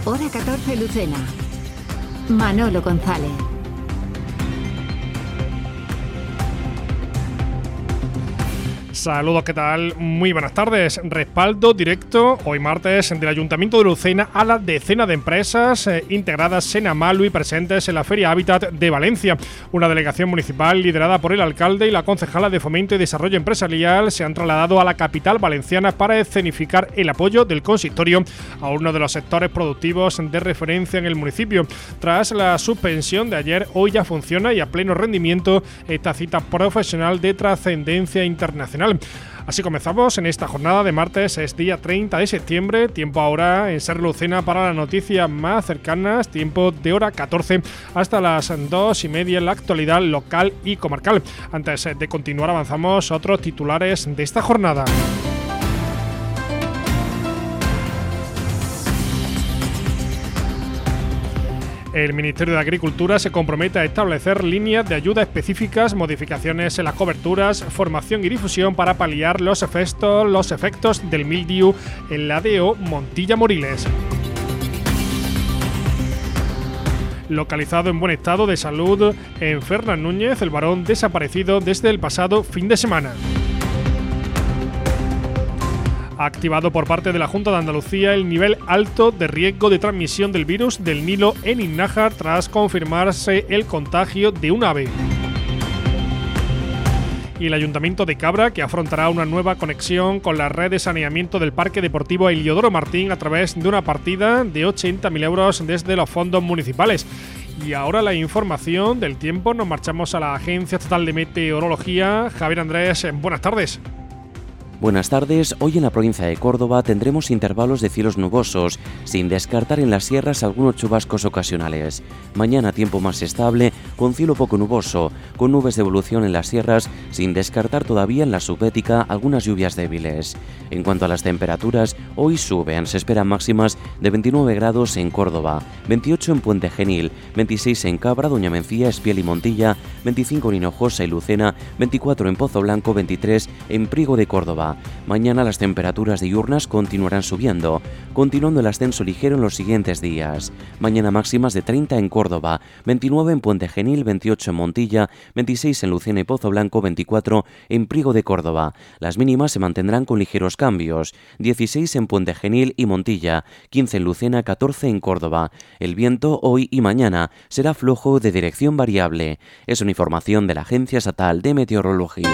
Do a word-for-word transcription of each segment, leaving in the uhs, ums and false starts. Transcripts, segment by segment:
Hora catorce Lucena. Manolo González. Saludos, ¿qué tal? Muy buenas tardes. Respaldo directo hoy martes del Ayuntamiento de Lucena a la decena de empresas eh, integradas en Amalu y presentes en la Feria Hábitat de Valencia. Una delegación municipal liderada por el alcalde y la concejala de Fomento y Desarrollo Empresarial se han trasladado a la capital valenciana para escenificar el apoyo del consistorio a uno de los sectores productivos de referencia en el municipio. Tras la suspensión de ayer, hoy ya funciona y a pleno rendimiento esta cita profesional de trascendencia internacional. Así comenzamos en esta jornada de martes, es día treinta de septiembre, tiempo ahora en Ser Lucena para las noticias más cercanas, tiempo de hora catorce hasta las dos y media en la actualidad local y comarcal. Antes de continuar avanzamos otros titulares de esta jornada. El Ministerio de Agricultura se compromete a establecer líneas de ayuda específicas, modificaciones en las coberturas, formación y difusión para paliar los efectos, los efectos del mildiu en la D O Montilla Moriles. Localizado en buen estado de salud en Fernán Núñez, el varón desaparecido desde el pasado fin de semana. Ha activado por parte de la Junta de Andalucía el nivel alto de riesgo de transmisión del virus del Nilo en Innájar tras confirmarse el contagio de un ave. Y el Ayuntamiento de Cabra, que afrontará una nueva conexión con la red de saneamiento del Parque Deportivo Eliodoro Martín a través de una partida de ochenta mil euros desde los fondos municipales. Y ahora la información del tiempo, nos marchamos a la Agencia Estatal de Meteorología. Javier Andrés, buenas tardes. Buenas tardes. Hoy en la provincia de Córdoba tendremos intervalos de cielos nubosos, sin descartar en las sierras algunos chubascos ocasionales. Mañana tiempo más estable, con cielo poco nuboso, con nubes de evolución en las sierras, sin descartar todavía en la subbética algunas lluvias débiles. En cuanto a las temperaturas, hoy suben, se esperan máximas de veintinueve grados en Córdoba, veintiocho en Puente Genil, veintiséis en Cabra, Doña Mencía, Espiel y Montilla, veinticinco en Hinojosa y Lucena, veinticuatro en Pozo Blanco, veintitrés en Priego de Córdoba. Mañana las temperaturas diurnas continuarán subiendo, continuando el ascenso ligero en los siguientes días. Mañana máximas de treinta en Córdoba, veintinueve en Puente Genil, veintiocho en Montilla, veintiséis en Lucena y Pozo Blanco, veinticuatro en Priego de Córdoba. Las mínimas se mantendrán con ligeros cambios, dieciséis en Puente Genil y Montilla, quince en Lucena, catorce en Córdoba. El viento hoy y mañana será flojo de dirección variable. Es una información de la Agencia Estatal de Meteorología.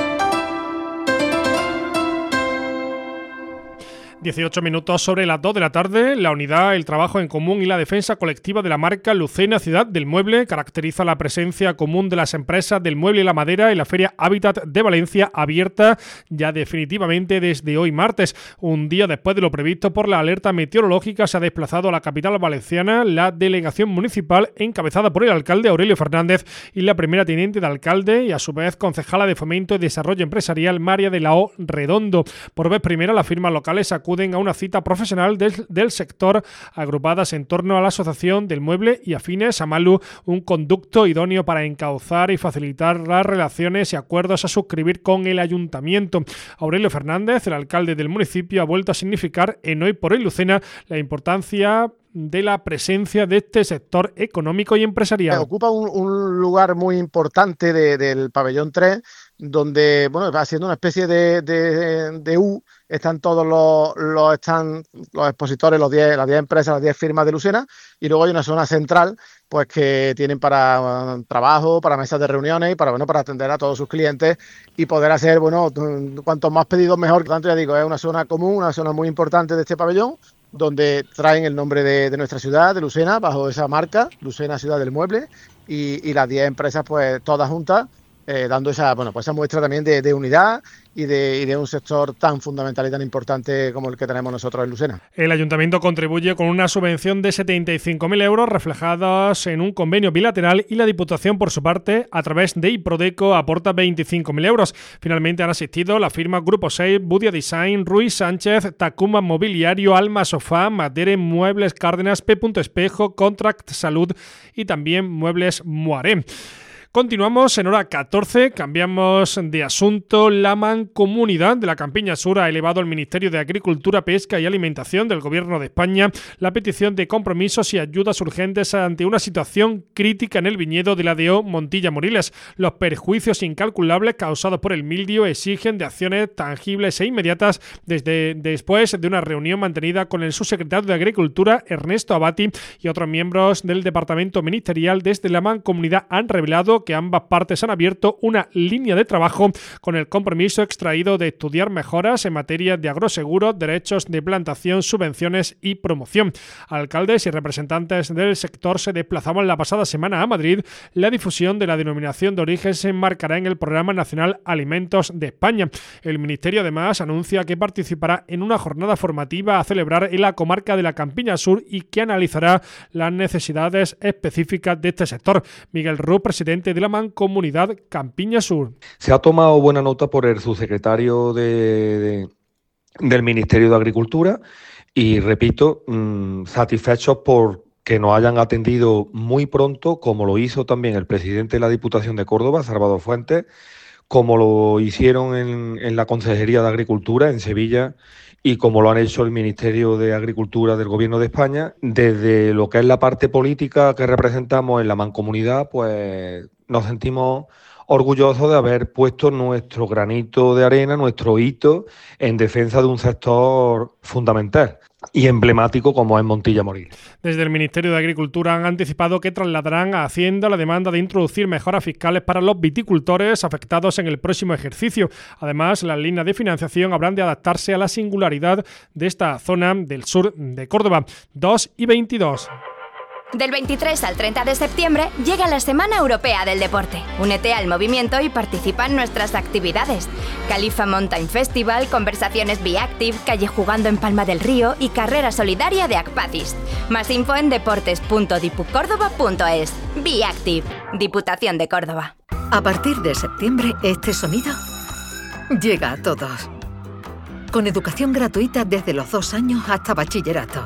dieciocho minutos sobre las dos de la tarde, la unidad, el trabajo en común y la defensa colectiva de la marca Lucena Ciudad del Mueble caracteriza la presencia común de las empresas del mueble y la madera en la Feria Hábitat de Valencia, abierta ya definitivamente desde hoy martes. Un día después de lo previsto por la alerta meteorológica, se ha desplazado a la capital valenciana la delegación municipal encabezada por el alcalde Aurelio Fernández y la primera teniente de alcalde y a su vez concejala de Fomento y Desarrollo Empresarial María de la O Redondo. Por vez primera, las firmas locales acuden a una cita profesional del, del sector, agrupadas en torno a la Asociación del Mueble y afines Amalu, un conducto idóneo para encauzar y facilitar las relaciones y acuerdos a suscribir con el ayuntamiento. Aurelio Fernández, el alcalde del municipio, ha vuelto a significar en Hoy por Hoy Lucena la importancia de la presencia de este sector económico y empresarial. Ocupa un, un lugar muy importante de, del pabellón tres, donde, bueno, va siendo una especie de, de, de U, están todos los, los, están los expositores, los diez, las diez empresas, las diez firmas de Lucena, y luego hay una zona central, pues que tienen para uh, trabajo, para mesas de reuniones y para, bueno, para atender a todos sus clientes y poder hacer, bueno, cuantos más pedidos mejor. Por tanto, ya digo, es una zona común, una zona muy importante de este pabellón, donde traen el nombre de, de nuestra ciudad, de Lucena, bajo esa marca, Lucena Ciudad del Mueble, y, y las diez empresas, pues todas juntas, eh, dando esa, bueno, pues esa muestra también de, de unidad y de, y de un sector tan fundamental y tan importante como el que tenemos nosotros en Lucena. El ayuntamiento contribuye con una subvención de setenta y cinco mil euros reflejadas en un convenio bilateral y la Diputación, por su parte, a través de Iprodeco, aporta veinticinco mil euros. Finalmente han asistido la firma Grupo seis, Budia Design, Ruiz Sánchez, Takuma Mobiliario, Alma Sofá, Madere, Muebles Cárdenas, P. Espejo, Contract Salud y también Muebles Moaré. Continuamos en hora catorce, cambiamos de asunto. La Mancomunidad de la Campiña Sur ha elevado al Ministerio de Agricultura, Pesca y Alimentación del Gobierno de España la petición de compromisos y ayudas urgentes ante una situación crítica en el viñedo de la D O Montilla Moriles. Los perjuicios incalculables causados por el mildio exigen de acciones tangibles e inmediatas desde después de una reunión mantenida con el subsecretario de Agricultura, Ernesto Abati, y otros miembros del departamento ministerial. Desde la Mancomunidad han revelado que ambas partes han abierto una línea de trabajo con el compromiso extraído de estudiar mejoras en materia de agroseguros, derechos de plantación, subvenciones y promoción. Alcaldes y representantes del sector se desplazaban la pasada semana a Madrid. La difusión de la denominación de origen se enmarcará en el Programa Nacional Alimentos de España. El Ministerio además anuncia que participará en una jornada formativa a celebrar en la comarca de la Campiña Sur y que analizará las necesidades específicas de este sector. Miguel Ruz, presidente de la Mancomunidad Campiña Sur. Se ha tomado buena nota por el subsecretario de, de, del Ministerio de Agricultura y, repito, mmm, satisfechos por que nos hayan atendido muy pronto, como lo hizo también el presidente de la Diputación de Córdoba, Salvador Fuentes, como lo hicieron en, en la Consejería de Agricultura en Sevilla y como lo han hecho el Ministerio de Agricultura del Gobierno de España. Desde lo que es la parte política que representamos en la Mancomunidad, pues nos sentimos orgullosos de haber puesto nuestro granito de arena, nuestro hito en defensa de un sector fundamental y emblemático como es Montilla Moriles. Desde el Ministerio de Agricultura han anticipado que trasladarán a Hacienda la demanda de introducir mejoras fiscales para los viticultores afectados en el próximo ejercicio. Además, las líneas de financiación habrán de adaptarse a la singularidad de esta zona del sur de Córdoba. dos y veintidós. Del veintitrés al treinta de septiembre llega la Semana Europea del Deporte. Únete al movimiento y participa en nuestras actividades. Califa Mountain Festival, conversaciones Be Active, calle jugando en Palma del Río y carrera solidaria de Acpatis. Más info en deportes punto dipucórdoba punto es. Be Active, Diputación de Córdoba. A partir de septiembre, este sonido llega a todos. Con educación gratuita desde los dos años hasta bachillerato.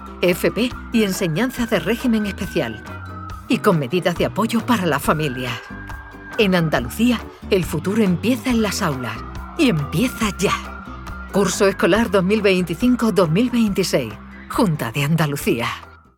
F P y enseñanza de régimen especial. Y con medidas de apoyo para las familias. En Andalucía, el futuro empieza en las aulas. Y empieza ya. Curso escolar dos mil veinticinco dos mil veintiséis. Junta de Andalucía.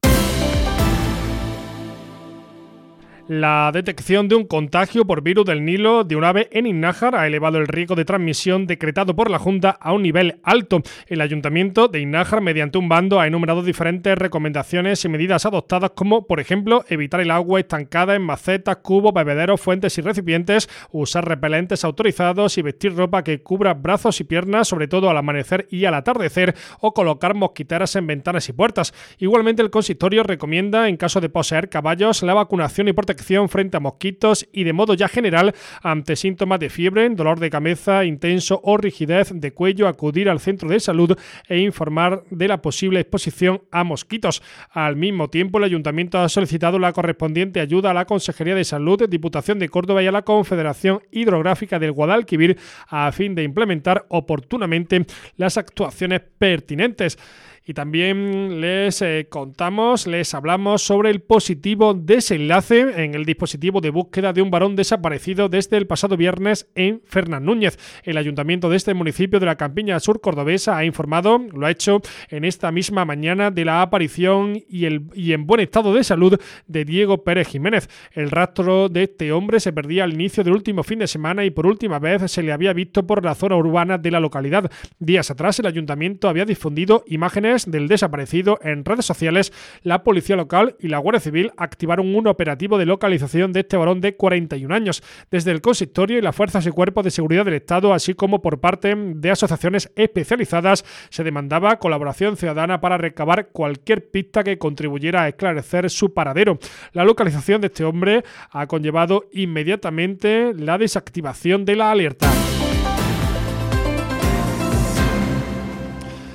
La detección de un contagio por virus del Nilo de un ave en Innájar ha elevado el riesgo de transmisión decretado por la Junta a un nivel alto. El Ayuntamiento de Innájar, mediante un bando, ha enumerado diferentes recomendaciones y medidas adoptadas, como, por ejemplo, evitar el agua estancada en macetas, cubos, bebederos, fuentes y recipientes, usar repelentes autorizados y vestir ropa que cubra brazos y piernas, sobre todo al amanecer y al atardecer, o colocar mosquiteras en ventanas y puertas. Igualmente, el consistorio recomienda, en caso de poseer caballos, la vacunación y protección frente a mosquitos y, de modo ya general, ante síntomas de fiebre, dolor de cabeza intenso o rigidez de cuello, acudir al centro de salud e informar de la posible exposición a mosquitos. Al mismo tiempo, el Ayuntamiento ha solicitado la correspondiente ayuda a la Consejería de Salud, Diputación de Córdoba y a la Confederación Hidrográfica del Guadalquivir a fin de implementar oportunamente las actuaciones pertinentes. Y también les eh, contamos, les hablamos sobre el positivo desenlace en el dispositivo de búsqueda de un varón desaparecido desde el pasado viernes en Fernán Núñez. El ayuntamiento de este municipio de la Campiña Sur cordobesa ha informado, lo ha hecho en esta misma mañana, de la aparición y, el, y en buen estado de salud de Diego Pérez Jiménez. El rastro de este hombre se perdía al inicio del último fin de semana y por última vez se le había visto por la zona urbana de la localidad. Días atrás, el ayuntamiento había difundido imágenes del desaparecido en redes sociales. La policía local y la Guardia Civil activaron un operativo de localización de este varón de cuarenta y un años. Desde el consistorio y las fuerzas y cuerpos de seguridad del Estado, así como por parte de asociaciones especializadas, se demandaba colaboración ciudadana para recabar cualquier pista que contribuyera a esclarecer su paradero. La localización de este hombre ha conllevado inmediatamente la desactivación de la alerta.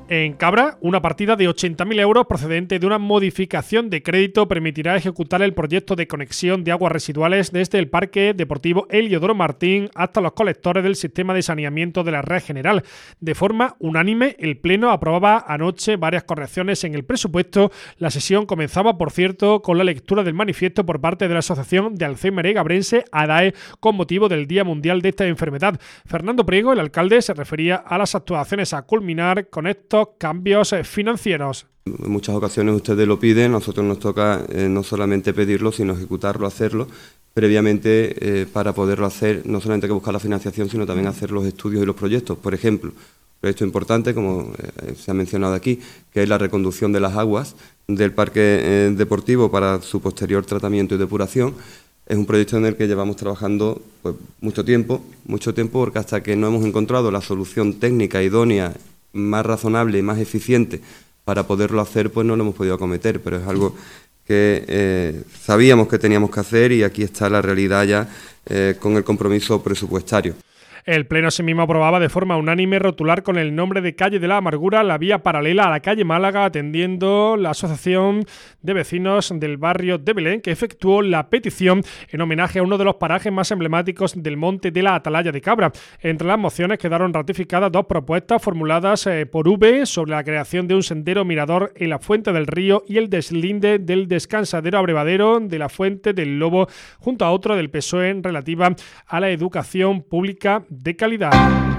En Cabra, una partida de ochenta mil euros procedente de una modificación de crédito permitirá ejecutar el proyecto de conexión de aguas residuales desde el Parque Deportivo Heliodoro Martín hasta los colectores del sistema de saneamiento de la red general. De forma unánime, el Pleno aprobaba anoche varias correcciones en el presupuesto. La sesión comenzaba, por cierto, con la lectura del manifiesto por parte de la Asociación de Alzheimer Gabrense, A D A E, con motivo del Día Mundial de esta enfermedad. Fernando Priego, el alcalde, se refería a las actuaciones a culminar con estos cambios financieros. En muchas ocasiones ustedes lo piden, a nosotros nos toca eh, no solamente pedirlo, sino ejecutarlo, hacerlo. Previamente, eh, para poderlo hacer, no solamente hay que buscar la financiación, sino también hacer los estudios y los proyectos. Por ejemplo, un proyecto importante, como eh, se ha mencionado aquí, que es la reconducción de las aguas del parque eh, deportivo para su posterior tratamiento y depuración. Es un proyecto en el que llevamos trabajando pues, mucho tiempo, mucho tiempo, porque hasta que no hemos encontrado la solución técnica idónea, más razonable y más eficiente para poderlo hacer, pues no lo hemos podido acometer, pero es algo que eh, sabíamos que teníamos que hacer y aquí está la realidad ya eh, con el compromiso presupuestario. El Pleno asimismo aprobaba de forma unánime rotular con el nombre de Calle de la Amargura la vía paralela a la calle Málaga, atendiendo la Asociación de Vecinos del Barrio de Belén, que efectuó la petición en homenaje a uno de los parajes más emblemáticos del monte de la Atalaya de Cabra. Entre las mociones quedaron ratificadas dos propuestas formuladas eh, por V sobre la creación de un sendero mirador en la Fuente del Río y el deslinde del descansadero abrevadero de la Fuente del Lobo, junto a otro del P S O E relativa a la educación pública de calidad.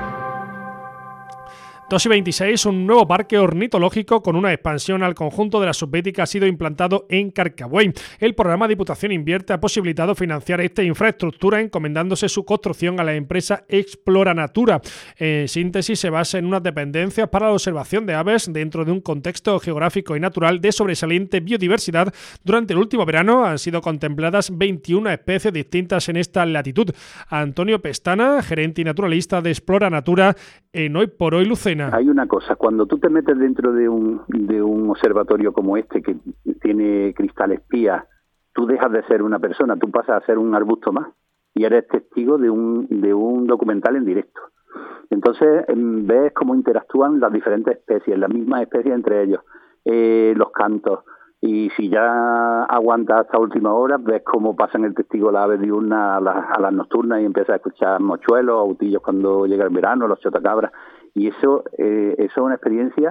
dos y veintiséis, un nuevo parque ornitológico con una expansión al conjunto de la subbética ha sido implantado en Carcagüey. El programa Diputación Invierte ha posibilitado financiar esta infraestructura encomendándose su construcción a la empresa Explora Natura. En síntesis, se basa en unas dependencias para la observación de aves dentro de un contexto geográfico y natural de sobresaliente biodiversidad. Durante el último verano han sido contempladas veintiuna especies distintas en esta latitud. Antonio Pestana, gerente y naturalista de Explora Natura en Hoy por Hoy Lucena. Hay una cosa, cuando tú te metes dentro de un de un observatorio como este que tiene cristal espía, tú dejas de ser una persona, tú pasas a ser un arbusto más y eres testigo de un de un documental en directo. Entonces ves cómo interactúan las diferentes especies, las mismas especies entre ellos, eh, los cantos. Y si ya aguantas hasta última hora, ves cómo pasan el testigo las aves diurnas a las, a las nocturnas y empiezas a escuchar mochuelos, autillos cuando llega el verano, los chotacabras. Y eso, eh, eso es una experiencia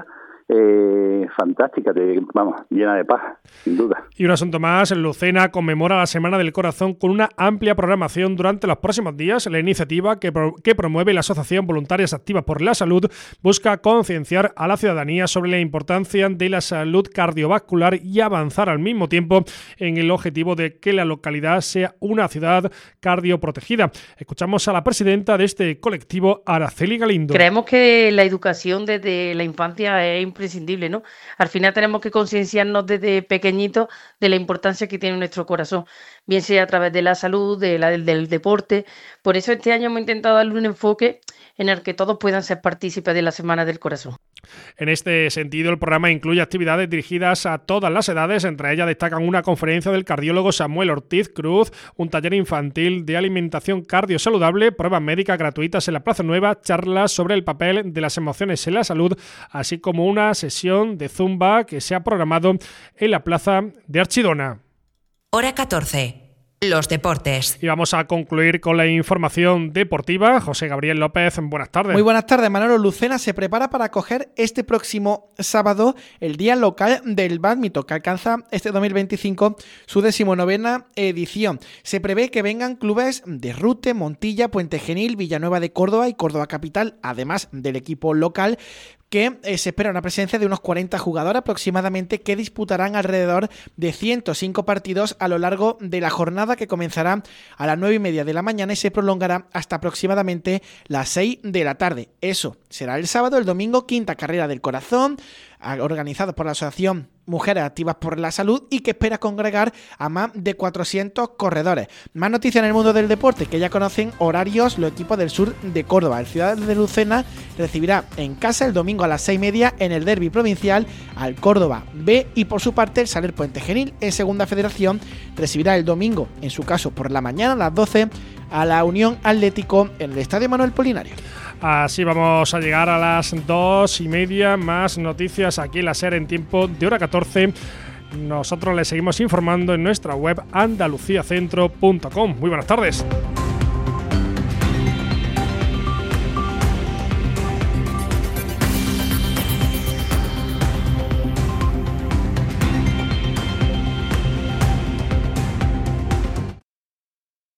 eh, fantástica, de, vamos, llena de paz, sin duda. Y un asunto más, Lucena conmemora la Semana del Corazón con una amplia programación durante los próximos días. La iniciativa que, pro, que promueve la Asociación Voluntarias Activas por la Salud busca concienciar a la ciudadanía sobre la importancia de la salud cardiovascular y avanzar al mismo tiempo en el objetivo de que la localidad sea una ciudad cardioprotegida. Escuchamos a la presidenta de este colectivo, Araceli Galindo. Creemos que la educación desde la infancia es imprescindible, ¿no? Al final tenemos que concienciarnos desde pequeñitos de la importancia que tiene nuestro corazón, bien sea a través de la salud, de la, del, del deporte. Por eso este año hemos intentado darle un enfoque en el que todos puedan ser partícipes de la Semana del Corazón. En este sentido, el programa incluye actividades dirigidas a todas las edades. Entre ellas destacan una conferencia del cardiólogo Samuel Ortiz Cruz, un taller infantil de alimentación cardiosaludable, pruebas médicas gratuitas en la Plaza Nueva, charlas sobre el papel de las emociones en la salud, así como una sesión de zumba que se ha programado en la Plaza de Archidona. Hora catorce. Los deportes. Y vamos a concluir con la información deportiva. José Gabriel López, buenas tardes. Muy buenas tardes, Manolo. Lucena se prepara para acoger este próximo sábado el Día Local del Bádminton, que alcanza este dos mil veinticinco su decimonovena edición. Se prevé que vengan clubes de Rute, Montilla, Puente Genil, Villanueva de Córdoba y Córdoba Capital, además del equipo local, que eh, se espera una presencia de unos cuarenta jugadores aproximadamente, que disputarán alrededor de ciento cinco partidos a lo largo de la jornada, que comenzará a las nueve y media de la mañana y se prolongará hasta aproximadamente las seis de la tarde. Eso será el sábado. El domingo, quinta carrera del corazón, organizado por la Asociación Mujeres Activas por la Salud, y que espera congregar a más de cuatrocientos corredores. Más noticias en el mundo del deporte, que ya conocen horarios los equipos del sur de Córdoba. El Ciudad de Lucena recibirá en casa el domingo a las seis y media en el derbi provincial al Córdoba B, y por su parte el Saler Puente Genil en Segunda Federación recibirá el domingo, en su caso por la mañana a las doce, a la Unión Atlético en el Estadio Manuel Polinario. Así vamos a llegar a las dos y media. Más noticias aquí en la SER en tiempo de hora catorce. Nosotros les seguimos informando en nuestra web andaluciacentro punto com. Muy buenas tardes.